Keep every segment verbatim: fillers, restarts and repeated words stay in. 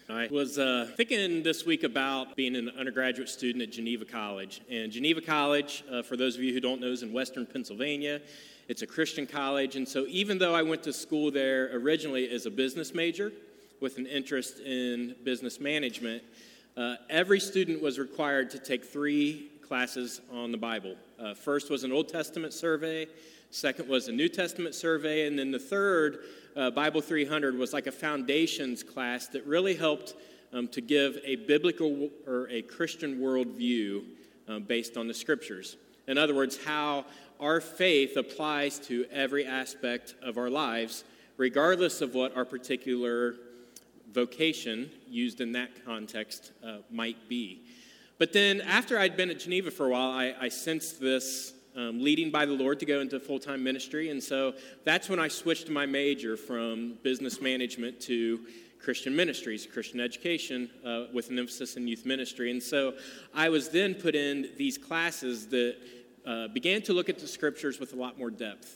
I was uh, thinking this week about being an undergraduate student at Geneva College. And Geneva College, uh, for those of you who don't know, is in western Pennsylvania. It's a Christian college. And so even though I went to school there originally as a business major with an interest in business management, uh, every student was required to take three classes on the Bible. Uh, first was an Old Testament survey. Second was a New Testament survey. And then the third, uh, Bible three hundred, was like a foundations class that really helped um, to give a biblical or a Christian worldview um, based on the Scriptures. In other words, how our faith applies to every aspect of our lives, regardless of what our particular vocation used in that context uh, might be. But then after I'd been at Geneva for a while, I, I sensed this um, leading by the Lord to go into full-time ministry. And so that's when I switched my major from business management to Christian ministries, Christian education, uh, with an emphasis in youth ministry. And so I was then put in these classes that uh, began to look at the Scriptures with a lot more depth.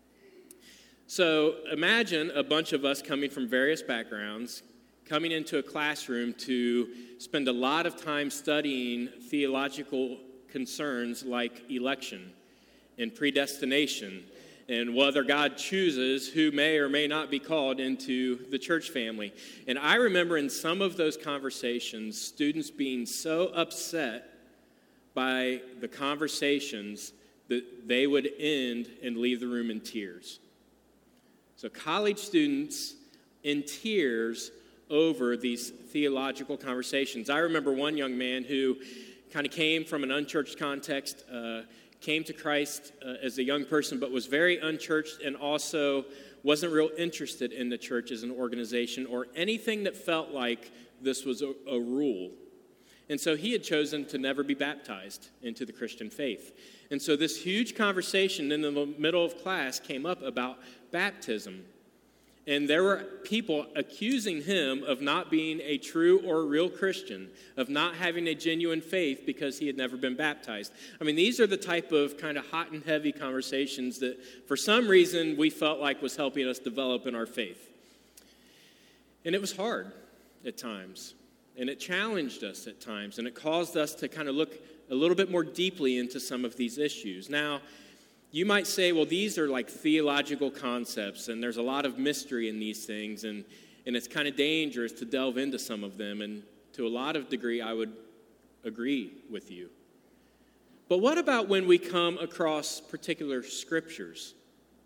So imagine a bunch of us coming from various backgrounds, coming into a classroom to spend a lot of time studying theological concerns like election and predestination and whether God chooses who may or may not be called into the church family. And I remember in some of those conversations, students being so upset by the conversations that they would end and leave the room in tears. So college students in tears over these theological conversations. I remember one young man who kind of came from an unchurched context, uh, came to Christ uh, as a young person, but was very unchurched and also wasn't real interested in the church as an organization or anything that felt like this was a, a rule. And so he had chosen to never be baptized into the Christian faith. And so this huge conversation in the middle of class came up about baptism. And there were people accusing him of not being a true or real Christian, of not having a genuine faith because he had never been baptized. I mean, these are the type of kind of hot and heavy conversations that for some reason we felt like was helping us develop in our faith. And it was hard at times, and it challenged us at times, and it caused us to kind of look a little bit more deeply into some of these issues. Now, you might say, well, these are like theological concepts, and there's a lot of mystery in these things, and, and it's kind of dangerous to delve into some of them, and to a lot of degree, I would agree with you. But what about when we come across particular scriptures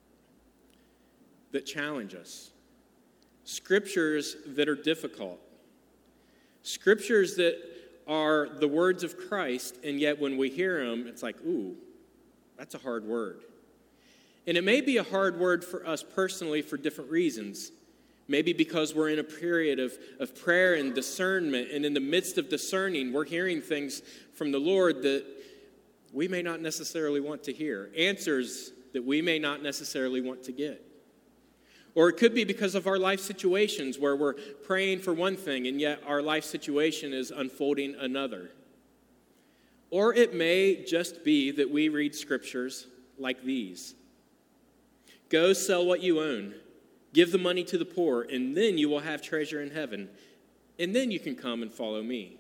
that challenge us? Scriptures that are difficult. Scriptures that are the words of Christ, and yet when we hear them, it's like, ooh, that's a hard word. And it may be a hard word for us personally for different reasons. Maybe because we're in a period of, of prayer and discernment, and in the midst of discerning, we're hearing things from the Lord that we may not necessarily want to hear, answers that we may not necessarily want to get. Or it could be because of our life situations where we're praying for one thing, and yet our life situation is unfolding another. Or it may just be that we read scriptures like these. Go sell what you own, give the money to the poor, and then you will have treasure in heaven. And then you can come and follow me.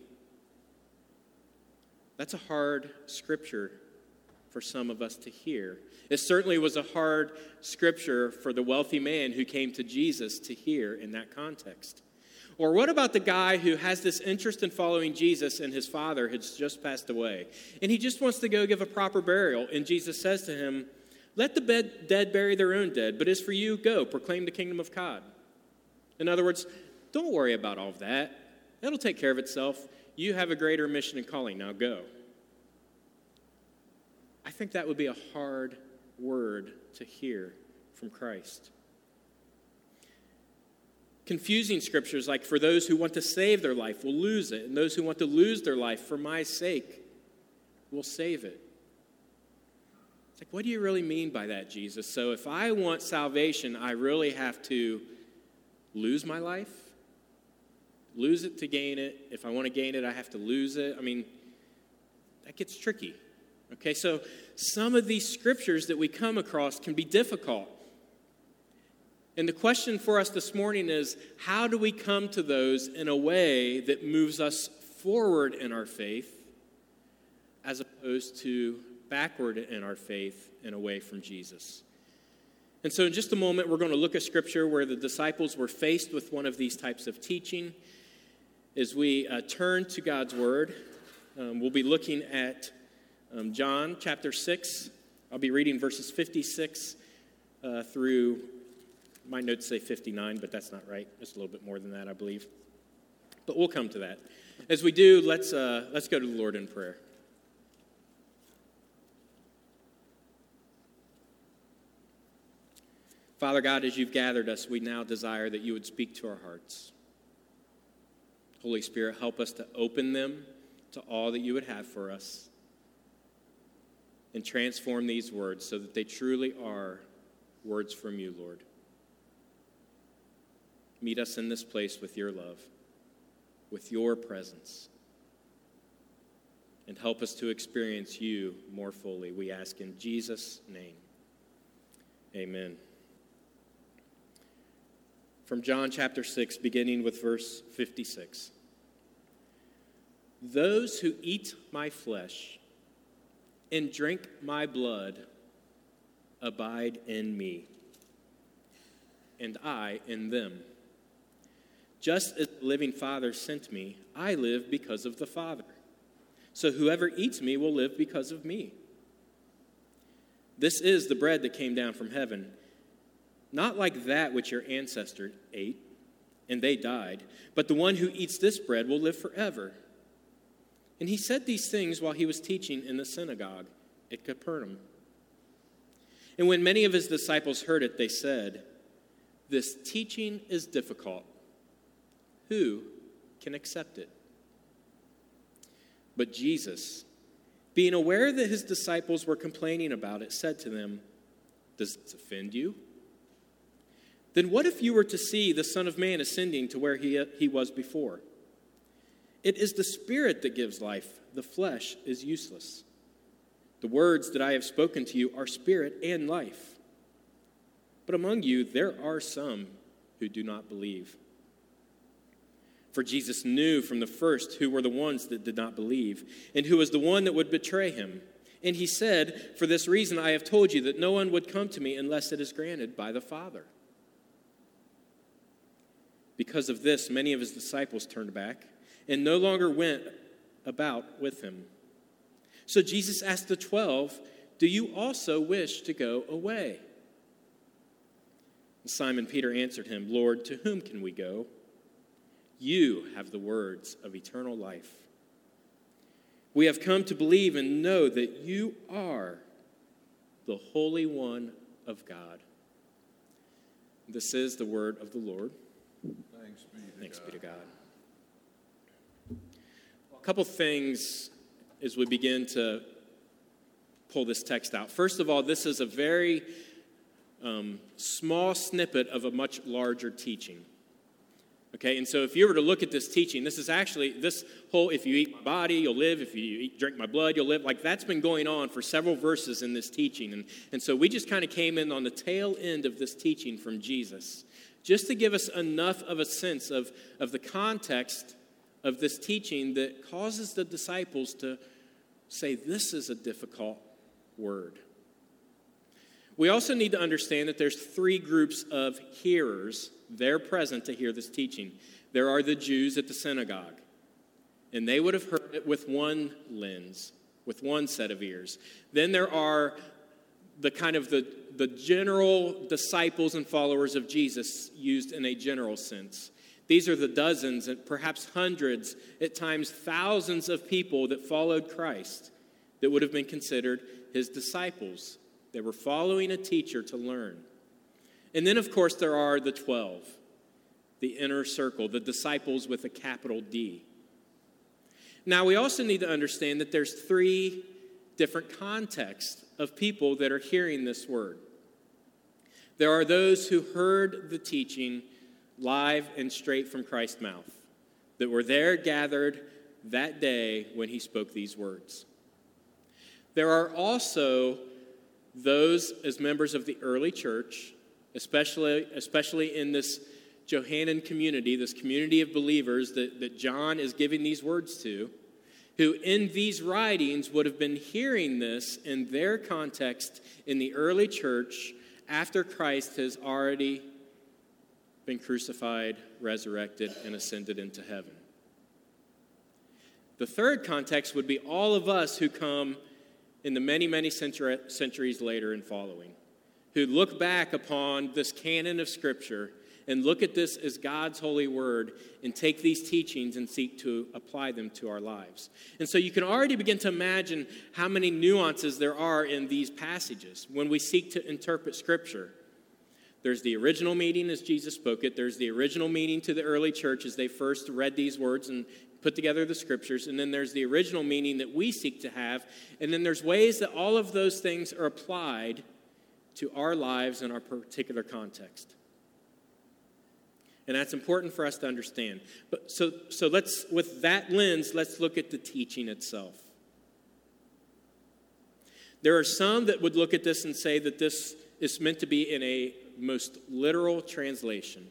That's a hard scripture for some of us to hear. It certainly was a hard scripture for the wealthy man who came to Jesus to hear in that context. Or what about the guy who has this interest in following Jesus and his father has just passed away? And he just wants to go give a proper burial. And Jesus says to him, let the bed, dead bury their own dead, but as for you, go, proclaim the kingdom of God. In other words, don't worry about all of that. That'll take care of itself. You have a greater mission and calling. Now go. I think that would be a hard word to hear from Christ. Confusing scriptures like for those who want to save their life will lose it, and those who want to lose their life for my sake will save it. It's like, what do you really mean by that, Jesus? So if I want salvation, I really have to lose my life? Lose it to gain it. If I want to gain it, I have to lose it. I mean, that gets tricky. Okay, so some of these scriptures that we come across can be difficult. And the question for us this morning is, how do we come to those in a way that moves us forward in our faith as opposed to backward in our faith and away from Jesus? And so in just a moment, we're going to look at Scripture where the disciples were faced with one of these types of teaching. As we uh, turn to God's Word, um, we'll be looking at um, John chapter six. I'll be reading verses fifty-six uh, through, my notes say fifty-nine, but that's not right. It's a little bit more than that, I believe. But we'll come to that. As we do, let's uh, let's go to the Lord in prayer. Father God, as you've gathered us, we now desire that you would speak to our hearts. Holy Spirit, help us to open them to all that you would have for us and transform these words so that they truly are words from you, Lord. Meet us in this place with your love, with your presence, and help us to experience you more fully. We ask in Jesus' name. Amen. From John chapter six, beginning with verse fifty-six. Those who eat my flesh and drink my blood abide in me, and I in them. Just as the living Father sent me, I live because of the Father. So whoever eats me will live because of me. This is the bread that came down from heaven, not like that which your ancestors ate, and they died, but the one who eats this bread will live forever. And he said these things while he was teaching in the synagogue at Capernaum. And when many of his disciples heard it, they said, "This teaching is difficult. Who can accept it?" But Jesus, being aware that his disciples were complaining about it, said to them, "Does this offend you? Then what if you were to see the Son of Man ascending to where he, he was before? It is the Spirit that gives life. The flesh is useless. The words that I have spoken to you are spirit and life. But among you there are some who do not believe." For Jesus knew from the first who were the ones that did not believe, and who was the one that would betray him. And he said, "For this reason I have told you that no one would come to me unless it is granted by the Father." Because of this, many of his disciples turned back and no longer went about with him. So Jesus asked the twelve, "Do you also wish to go away?" And Simon Peter answered him, "Lord, to whom can we go? You have the words of eternal life. We have come to believe and know that you are the Holy One of God." This is the word of the Lord. Thanks be to Thanks God. be to God. A couple things as we begin to pull this text out. First of all, this is a very um, small snippet of a much larger teaching. Okay, and so if you were to look at this teaching, this is actually, this whole, if you eat my body, you'll live. If you eat, drink my blood, you'll live. Like, that's been going on for several verses in this teaching. And, and so we just kind of came in on the tail end of this teaching from Jesus, just to give us enough of a sense of, of the context of this teaching that causes the disciples to say, this is a difficult word. We also need to understand that there's three groups of hearers. They're present to hear this teaching. There are the Jews at the synagogue, and they would have heard it with one lens, with one set of ears. Then there are the kind of the, the general disciples and followers of Jesus used in a general sense. These are the dozens and perhaps hundreds, at times thousands of people that followed Christ that would have been considered his disciples. They were following a teacher to learn. And then, of course, there are the twelve, the inner circle, the disciples with a capital D. Now, we also need to understand that there's three different contexts of people that are hearing this word. There are those who heard the teaching live and straight from Christ's mouth, that were there gathered that day when he spoke these words. There are also those as members of the early church, especially, especially in this Johannine community, this community of believers that, that John is giving these words to, who in these writings would have been hearing this in their context in the early church after Christ has already been crucified, resurrected, and ascended into heaven. The third context would be all of us who come in the many, many century, centuries later and following, who look back upon this canon of Scripture and look at this as God's holy word and take these teachings and seek to apply them to our lives. And so you can already begin to imagine how many nuances there are in these passages when we seek to interpret Scripture. There's the original meaning as Jesus spoke it. There's the original meaning to the early church as they first read these words and put together the Scriptures. And then there's the original meaning that we seek to have. And then there's ways that all of those things are applied to our lives in our particular context. And that's important for us to understand. But so, so let's, with that lens, let's look at the teaching itself. There are some that would look at this and say that this is meant to be in a most literal translation.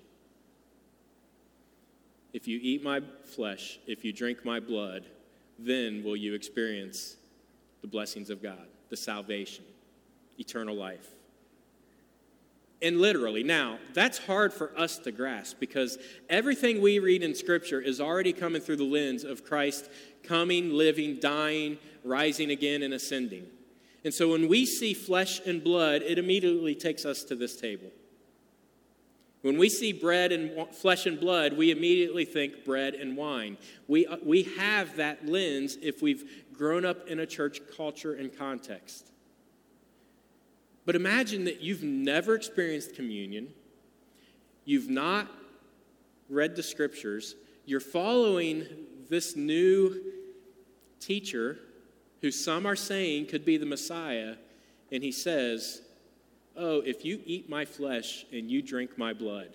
If you eat my flesh, if you drink my blood, then will you experience the blessings of God, the salvation, eternal life. And literally. Now, that's hard for us to grasp because everything we read in Scripture is already coming through the lens of Christ coming, living, dying, rising again, and ascending. And so when we see flesh and blood, it immediately takes us to this table. When we see bread and flesh and blood, we immediately think bread and wine. We, we have that lens if we've grown up in a church culture and context. But imagine that you've never experienced communion. You've not read the Scriptures. You're following this new teacher who some are saying could be the Messiah. And he says, oh, if you eat my flesh and you drink my blood.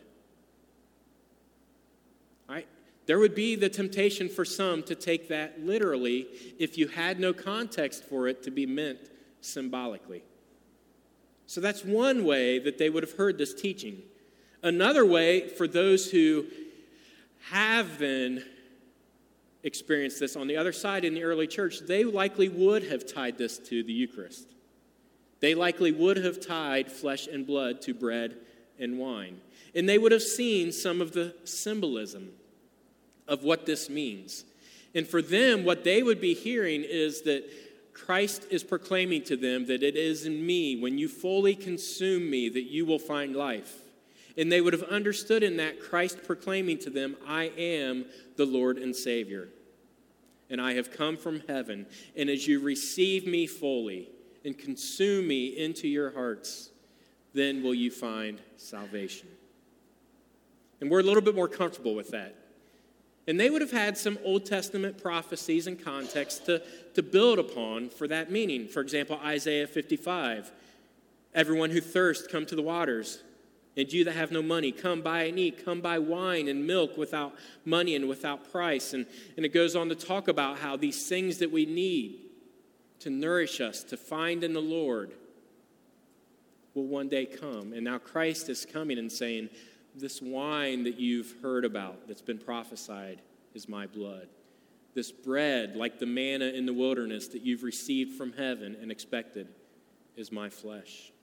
I, there would be the temptation for some to take that literally if you had no context for it to be meant symbolically. So that's one way that they would have heard this teaching. Another way, for those who have then experienced this on the other side in the early church, they likely would have tied this to the Eucharist. They likely would have tied flesh and blood to bread and wine. And they would have seen some of the symbolism of what this means. And for them, what they would be hearing is that Christ is proclaiming to them that it is in me, when you fully consume me, that you will find life. And they would have understood in that Christ proclaiming to them, I am the Lord and Savior. And I have come from heaven. And as you receive me fully and consume me into your hearts, then will you find salvation. And we're a little bit more comfortable with that. And they would have had some Old Testament prophecies and context to, to build upon for that meaning. For example, Isaiah fifty-five, everyone who thirsts, come to the waters. And you that have no money, come buy and eat. Come buy wine and milk without money and without price. And, and it goes on to talk about how these things that we need to nourish us, to find in the Lord, will one day come. And now Christ is coming and saying, this wine that you've heard about, that's been prophesied, is my blood. This bread, like the manna in the wilderness that you've received from heaven and expected, is my flesh.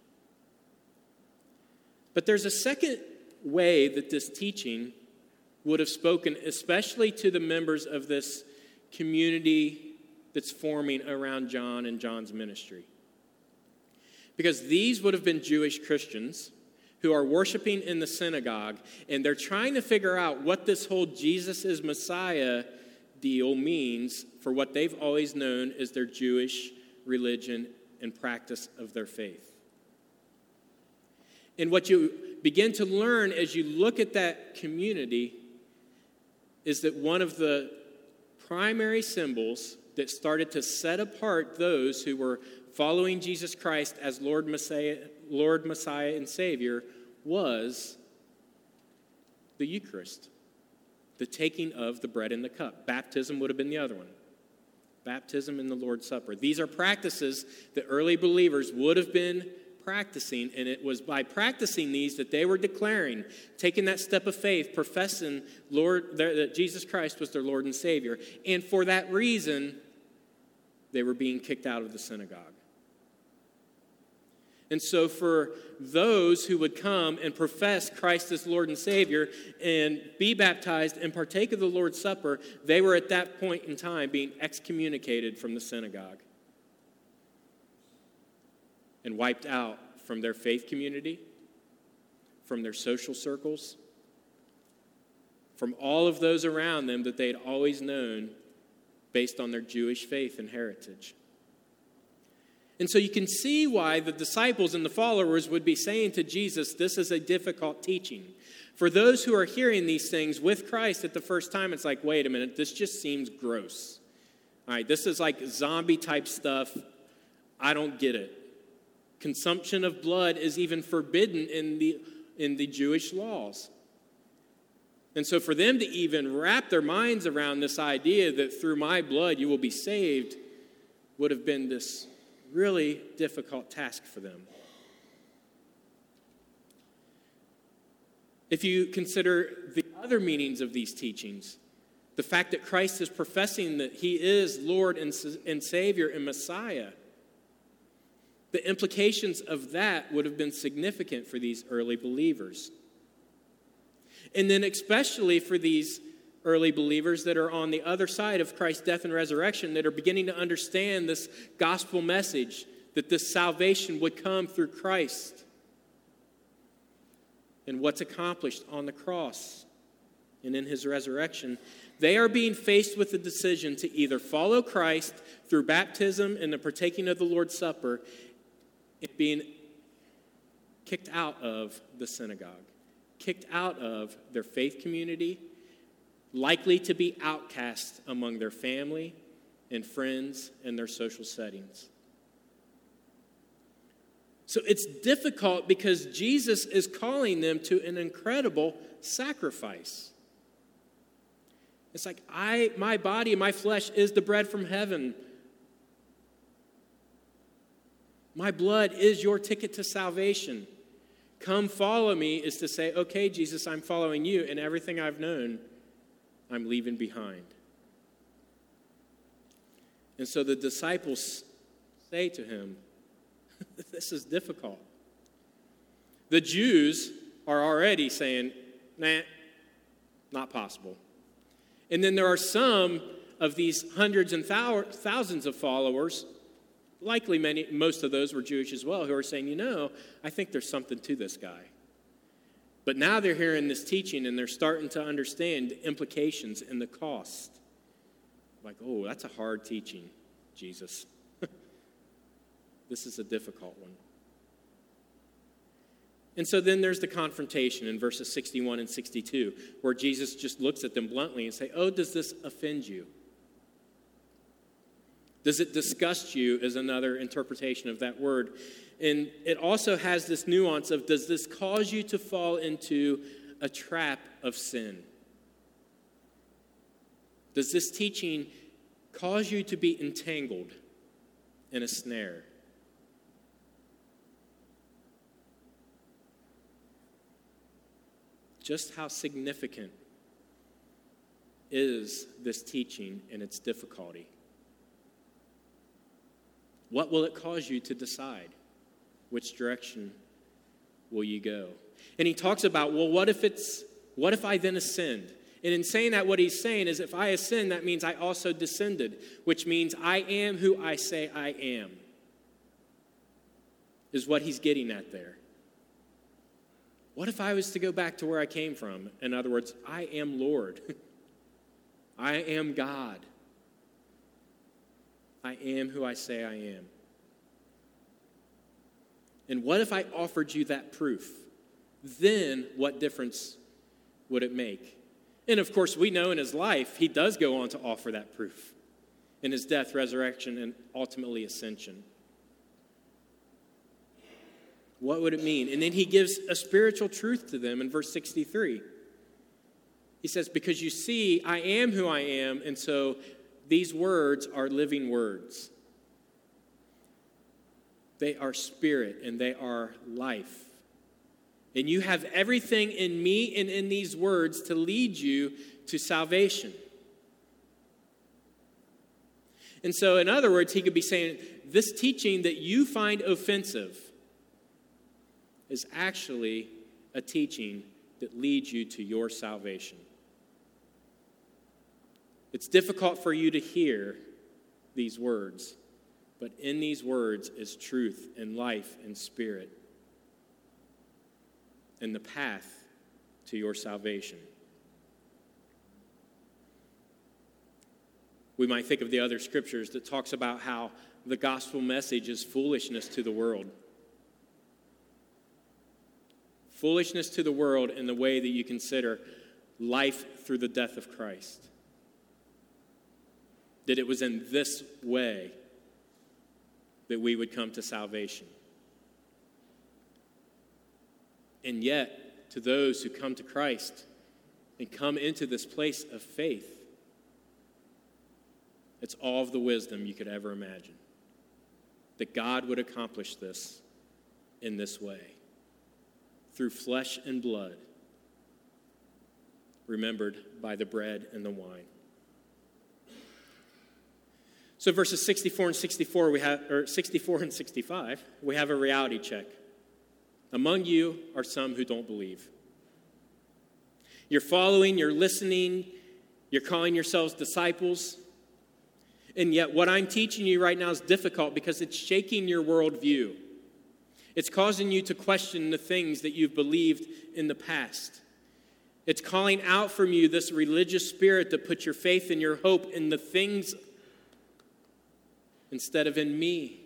But there's a second way that this teaching would have spoken, especially to the members of this community that's forming around John and John's ministry. Because these would have been Jewish Christians who are worshiping in the synagogue, and they're trying to figure out what this whole Jesus is Messiah deal means for what they've always known as their Jewish religion and practice of their faith. And what you begin to learn as you look at that community is that one of the primary symbols that started to set apart those who were following Jesus Christ as Lord Messiah, Lord Messiah and Savior was the Eucharist, the taking of the bread and the cup. Baptism would have been the other one. Baptism and the Lord's Supper. These are practices that early believers would have been practicing, and it was by practicing these that they were declaring, taking that step of faith, professing Lord that Jesus Christ was their Lord and Savior. And for that reason, they were being kicked out of the synagogue. And so for those who would come and profess Christ as Lord and Savior and be baptized and partake of the Lord's Supper, they were at that point in time being excommunicated from the synagogue and wiped out from their faith community, from their social circles, from all of those around them that they had always known based on their Jewish faith and heritage. And so you can see why the disciples and the followers would be saying to Jesus, this is a difficult teaching. For those who are hearing these things with Christ at the first time, it's like, wait a minute, this just seems gross. All right, this is like zombie type stuff. I don't get it. Consumption of blood is even forbidden in the, in the Jewish laws. And so for them to even wrap their minds around this idea that through my blood you will be saved would have been this really difficult task for them. If you consider the other meanings of these teachings, the fact that Christ is professing that he is Lord and, and Savior and Messiah, the implications of that would have been significant for these early believers. And then especially for these early believers that are on the other side of Christ's death and resurrection, that are beginning to understand this gospel message, that this salvation would come through Christ and what's accomplished on the cross and in his resurrection. They are being faced with the decision to either follow Christ through baptism and the partaking of the Lord's Supper and being kicked out of the synagogue, kicked out of their faith community, likely to be outcast among their family and friends and their social settings. So it's difficult because Jesus is calling them to an incredible sacrifice. It's like, I, my body and my flesh is the bread from heaven. My blood is your ticket to salvation. Come follow me is to say, okay, Jesus, I'm following you, and everything I've known, I'm leaving behind. And so the disciples say to him, this is difficult. The Jews are already saying, nah, not possible. And then there are some of these hundreds and thousands of followers, likely many, most of those were Jewish as well, who are saying, you know, I think there's something to this guy. But now they're hearing this teaching and they're starting to understand the implications and the cost. Like, oh, that's a hard teaching, Jesus. This is a difficult one. And so then there's the confrontation in verses sixty-one and sixty-two, where Jesus just looks at them bluntly and say, oh, does this offend you? Does it disgust you is another interpretation of that word. And it also has this nuance of, does this cause you to fall into a trap of sin? Does this teaching cause you to be entangled in a snare? Just how significant is this teaching and its difficulty? What will it cause you to decide? Which direction will you go? And he talks about, well, what if it's, what if I then ascend? And in saying that, what he's saying is, if I ascend, that means I also descended, which means I am who I say I am, is what he's getting at there. What if I was to go back to where I came from? In other words, I am Lord. I am God. I am who I say I am. And what if I offered you that proof? Then what difference would it make? And of course, we know in his life, he does go on to offer that proof in his death, resurrection, and ultimately ascension. What would it mean? And then he gives a spiritual truth to them in verse sixty-three. He says, because you see, I am who I am, and so these words are living words. They are spirit and they are life. And you have everything in me and in these words to lead you to salvation. And so, in other words, he could be saying, this teaching that you find offensive is actually a teaching that leads you to your salvation. It's difficult for you to hear these words, but in these words is truth and life and spirit and the path to your salvation. We might think of the other scriptures that talks about how the gospel message is foolishness to the world. Foolishness to the world in the way that you consider life through the death of Christ. That it was in this way that we would come to salvation. And yet, to those who come to Christ and come into this place of faith, it's all of the wisdom you could ever imagine. That God would accomplish this in this way. Through flesh and blood, remembered by the bread and the wine. So verses sixty-four and sixty-four, we have, or sixty-four and sixty-five, we have a reality check. Among you are some who don't believe. You're following, you're listening, you're calling yourselves disciples, and yet what I'm teaching you right now is difficult because it's shaking your worldview. It's causing you to question the things that you've believed in the past. It's calling out from you this religious spirit that puts your faith and your hope in the things instead of in me.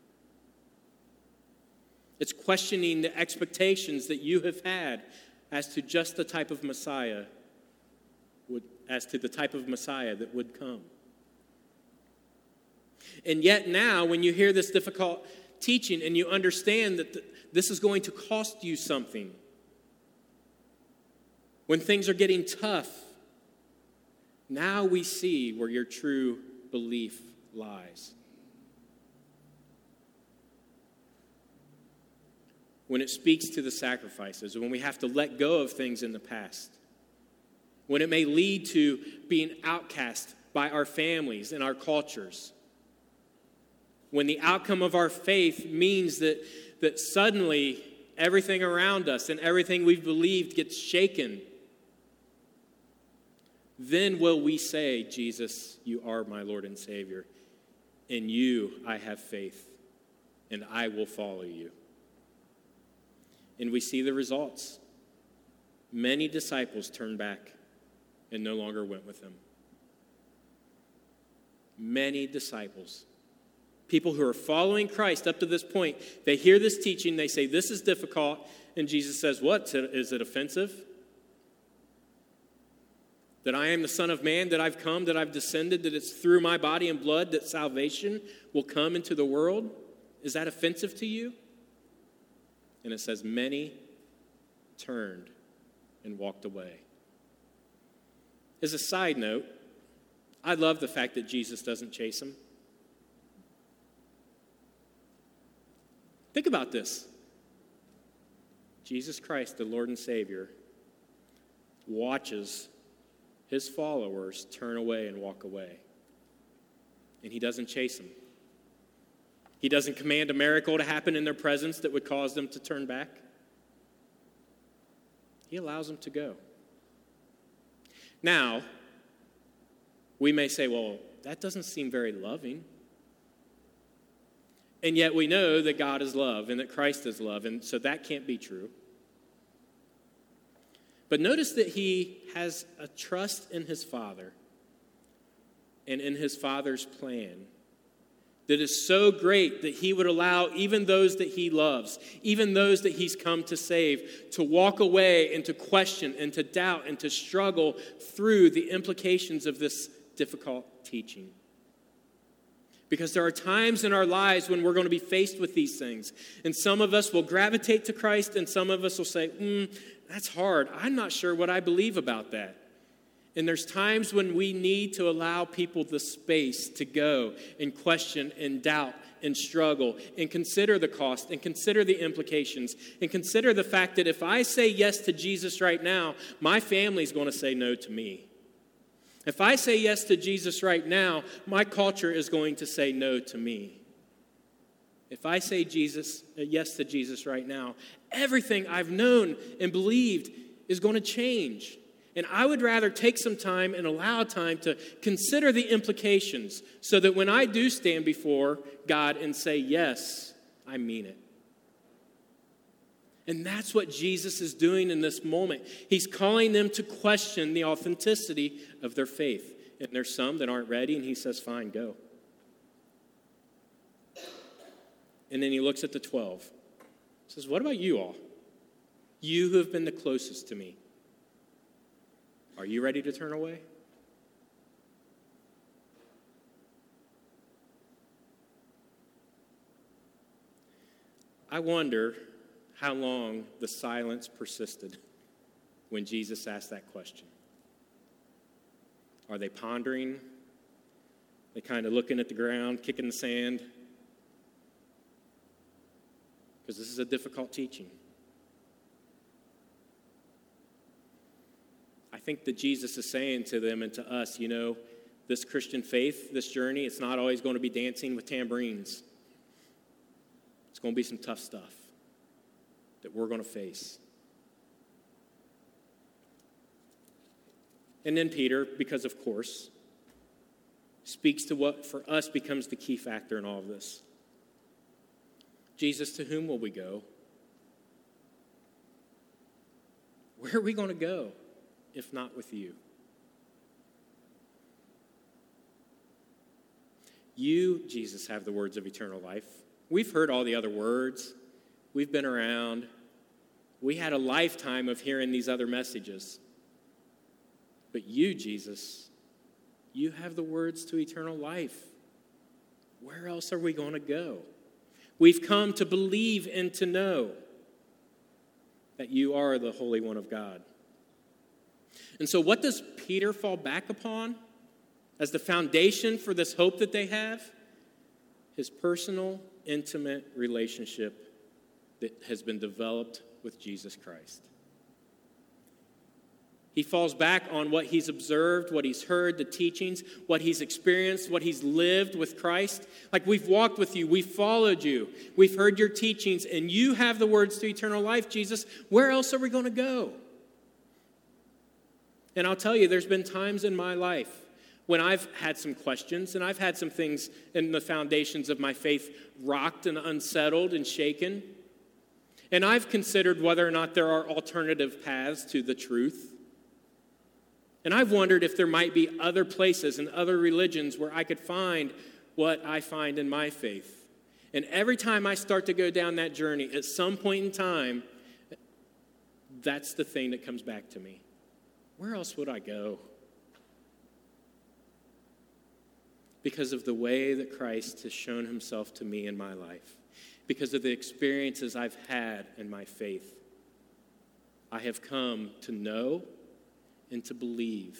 It's questioning the expectations that you have had as to just the type of Messiah, would, as to the type of Messiah that would come. And yet now, when you hear this difficult teaching and you understand that th- this is going to cost you something, when things are getting tough, now we see where your true belief lies. When it speaks to the sacrifices, when we have to let go of things in the past, when it may lead to being outcast by our families and our cultures, when the outcome of our faith means that, that suddenly everything around us and everything we've believed gets shaken, then will we say, Jesus, you are my Lord and Savior. In you I have faith, and I will follow you. And we see the results. Many disciples turned back and no longer went with him. Many disciples. People who are following Christ up to this point, they hear this teaching, they say, this is difficult, and Jesus says, what? Is it offensive? That I am the Son of Man, that I've come, that I've descended, that it's through my body and blood that salvation will come into the world? Is that offensive to you? And it says, many turned and walked away. As a side note, I love the fact that Jesus doesn't chase them. Think about this. Jesus Christ, the Lord and Savior, watches his followers turn away and walk away. And he doesn't chase them. He doesn't command a miracle to happen in their presence that would cause them to turn back. He allows them to go. Now, we may say, well, that doesn't seem very loving. And yet we know that God is love and that Christ is love, and so that can't be true. But notice that he has a trust in his Father and in his Father's plan that is so great that he would allow even those that he loves, even those that he's come to save, to walk away and to question and to doubt and to struggle through the implications of this difficult teaching. Because there are times in our lives when we're going to be faced with these things. And some of us will gravitate to Christ, and some of us will say, mm, that's hard. I'm not sure what I believe about that. And there's times when we need to allow people the space to go and question and doubt and struggle and consider the cost and consider the implications and consider the fact that if I say yes to Jesus right now, my family's going to say no to me. If I say yes to Jesus right now, my culture is going to say no to me. If I say Jesus, yes to Jesus right now, everything I've known and believed is going to change. And I would rather take some time and allow time to consider the implications so that when I do stand before God and say yes, I mean it. And that's what Jesus is doing in this moment. He's calling them to question the authenticity of their faith. And there's some that aren't ready, and he says, fine, go. And then he looks at the twelve. He says, what about you all? You who have been the closest to me. Are you ready to turn away? I wonder how long the silence persisted when Jesus asked that question. Are they pondering? They kind of looking at the ground, kicking the sand? Because this is a difficult teaching. I think that Jesus is saying to them and to us, you know, this Christian faith, this journey, it's not always going to be dancing with tambourines. It's going to be some tough stuff that we're going to face. And then Peter, because of course, speaks to what for us becomes the key factor in all of this. Jesus, to whom will we go? Where are we going to go if not with you? You, Jesus, have the words of eternal life. We've heard all the other words. We've been around. We had a lifetime of hearing these other messages. But you, Jesus, you have the words to eternal life. Where else are we going to go? We've come to believe and to know that you are the Holy One of God. And so what does Peter fall back upon as the foundation for this hope that they have? His personal, intimate relationship that has been developed with Jesus Christ. He falls back on what he's observed, what he's heard, the teachings, what he's experienced, what he's lived with Christ. Like, we've walked with you, we've followed you, we've heard your teachings, and you have the words to eternal life, Jesus. Where else are we going to go? And I'll tell you, there's been times in my life when I've had some questions, and I've had some things in the foundations of my faith rocked and unsettled and shaken. And I've considered whether or not there are alternative paths to the truth. And I've wondered if there might be other places and other religions where I could find what I find in my faith. And every time I start to go down that journey, at some point in time, that's the thing that comes back to me. Where else would I go? Because of the way that Christ has shown himself to me in my life. Because of the experiences I've had in my faith. I have come to know and to believe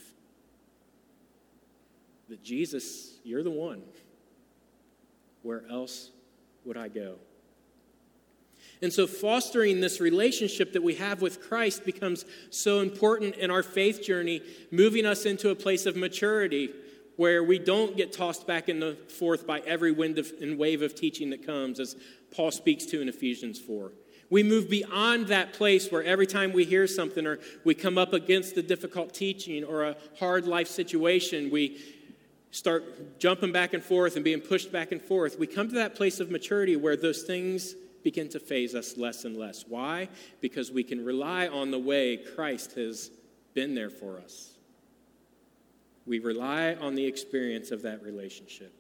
that Jesus, you're the one. Where else would I go? And so fostering this relationship that we have with Christ becomes so important in our faith journey, moving us into a place of maturity where we don't get tossed back and forth by every wind of, and wave of teaching that comes, as Paul speaks to in Ephesians four. We move beyond that place where every time we hear something or we come up against a difficult teaching or a hard life situation, we start jumping back and forth and being pushed back and forth. We come to that place of maturity where those things begin to faze us less and less. Why? Because we can rely on the way Christ has been there for us. We rely on the experience of that relationship.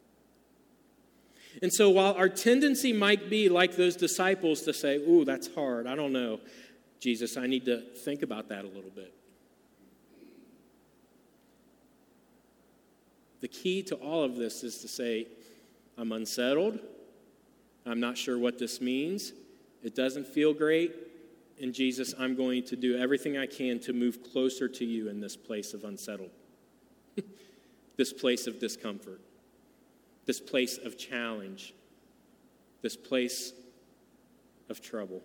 And so while our tendency might be like those disciples to say, ooh, that's hard, I don't know, Jesus, I need to think about that a little bit. The key to all of this is to say, I'm unsettled, I'm not sure what this means, it doesn't feel great, and Jesus, I'm going to do everything I can to move closer to you in this place of unsettled, this place of discomfort, this place of challenge, this place of trouble.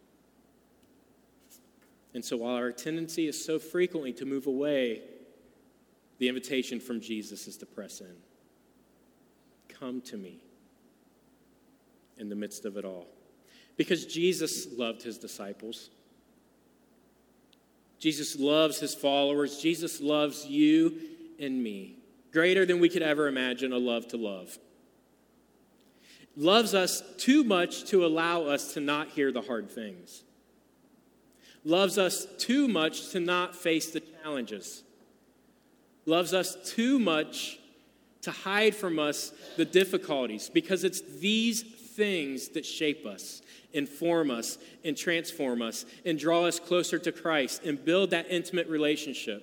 And so while our tendency is so frequently to move away, the invitation from Jesus is to press in. Come to me in the midst of it all. Because Jesus loved his disciples. Jesus loves his followers. Jesus loves you and me. Greater than we could ever imagine a love to love. Loves us too much to allow us to not hear the hard things. Loves us too much to not face the challenges. Loves us too much to hide from us the difficulties, because it's these things that shape us, inform us, and transform us, and draw us closer to Christ, and build that intimate relationship.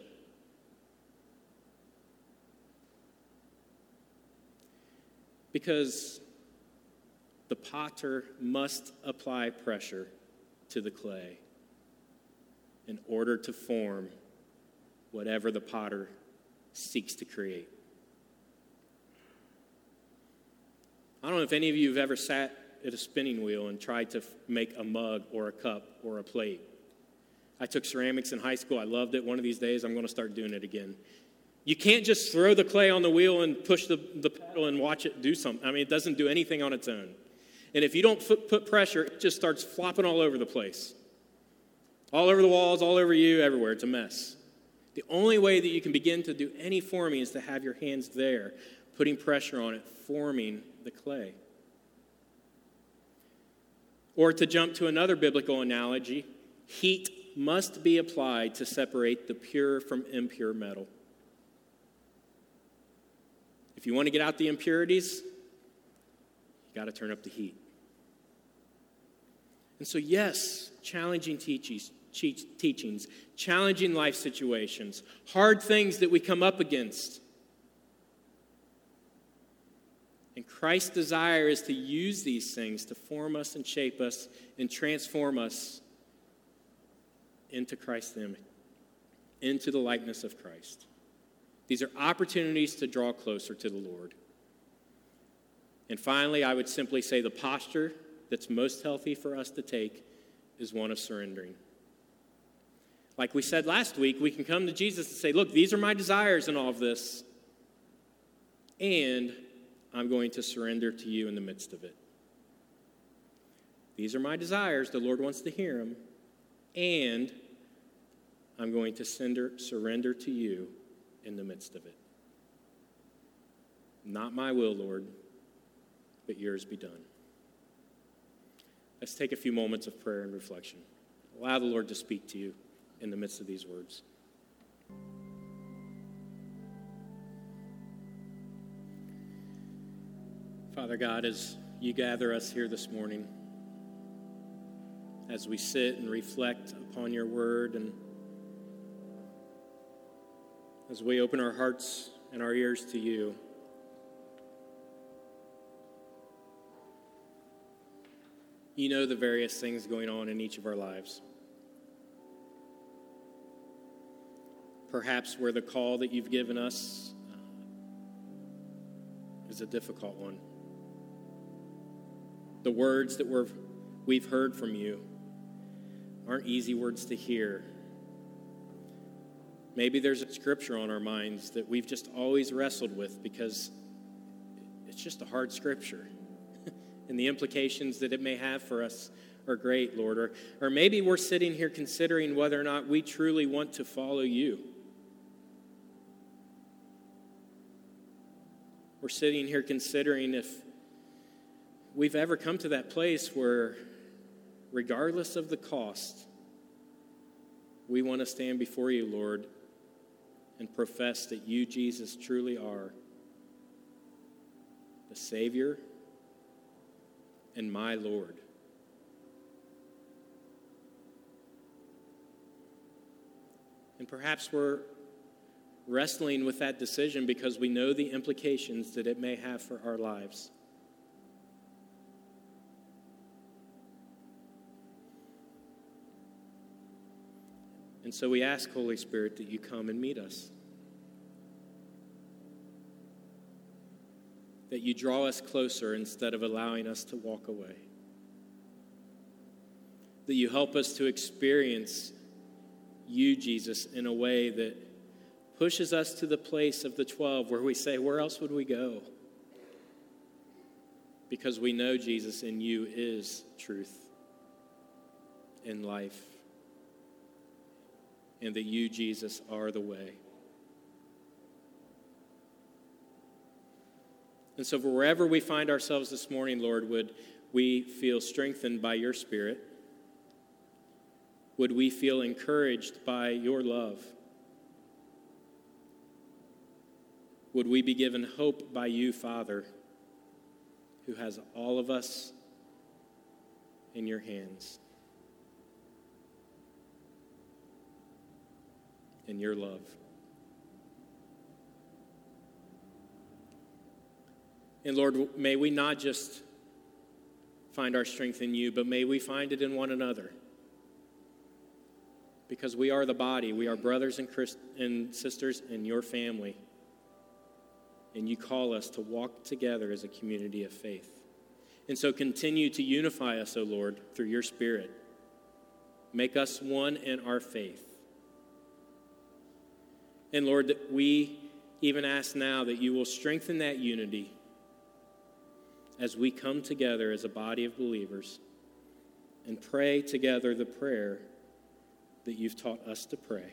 Because the potter must apply pressure to the clay in order to form whatever the potter seeks to create. I don't know if any of you have ever sat at a spinning wheel and tried to make a mug or a cup or a plate. I took ceramics in high school. I loved it. One of these days, I'm going to start doing it again. You can't just throw the clay on the wheel and push the, the pedal and watch it do something. I mean, it doesn't do anything on its own. And if you don't put pressure, it just starts flopping all over the place. All over the walls, all over you, everywhere. It's a mess. The only way that you can begin to do any forming is to have your hands there, putting pressure on it, forming the clay. Or to jump to another biblical analogy, heat must be applied to separate the pure from impure metal. If you want to get out the impurities, you got to turn up the heat. And so, yes, challenging teachings, teachings, challenging life situations, hard things that we come up against. And Christ's desire is to use these things to form us and shape us and transform us into Christ's image, into the likeness of Christ. These are opportunities to draw closer to the Lord. And finally, I would simply say the posture that's most healthy for us to take is one of surrendering. Like we said last week, we can come to Jesus and say, look, these are my desires in all of this, and I'm going to surrender to you in the midst of it. These are my desires. The Lord wants to hear them, and I'm going to sender, surrender to you in the midst of it. Not my will, Lord, but yours be done. Let's take a few moments of prayer and reflection. Allow the Lord to speak to you in the midst of these words. Father God, as you gather us here this morning, as we sit and reflect upon your word, and as we open our hearts and our ears to you, you know the various things going on in each of our lives. Perhaps where the call that you've given us uh, is a difficult one. The words that we're, we've heard from you aren't easy words to hear. Maybe there's a scripture on our minds that we've just always wrestled with because it's just a hard scripture. And the implications that it may have for us are great, Lord. Or, or maybe we're sitting here considering whether or not we truly want to follow you. We're sitting here considering if we've ever come to that place where, regardless of the cost, we want to stand before you, Lord, and profess that you, Jesus, truly are the Savior and my Lord. And perhaps we're wrestling with that decision because we know the implications that it may have for our lives. And so we ask, Holy Spirit, that you come and meet us. that you draw us closer instead of allowing us to walk away. That you help us to experience you, Jesus, in a way that pushes us to the place of the twelve where we say, where else would we go? Because we know, Jesus, in you is truth and life, and that you, Jesus, are the way. And so wherever we find ourselves this morning, Lord, would we feel strengthened by your Spirit? Would we feel encouraged by your love? Would we be given hope by you, Father, who has all of us in your hands, in your love? And Lord, may we not just find our strength in you, but may we find it in one another. Because we are the body. We are brothers and, Christ- and sisters in your family. And you call us to walk together as a community of faith. And so continue to unify us, O Lord, through your Spirit. Make us one in our faith. And Lord, that we even ask now that you will strengthen that unity as we come together as a body of believers and pray together the prayer that you've taught us to pray.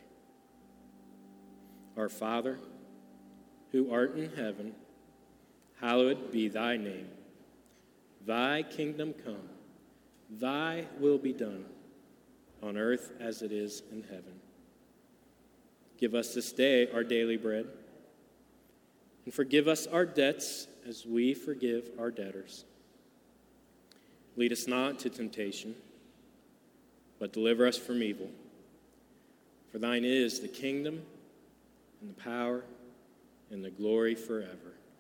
Our Father, who art in heaven, hallowed be thy name. Thy kingdom come, thy will be done, on earth as it is in heaven. Give us this day our daily bread, and forgive us our debts as we forgive our debtors. Lead us not into temptation, but deliver us from evil. For thine is the kingdom, and the power, and the glory forever.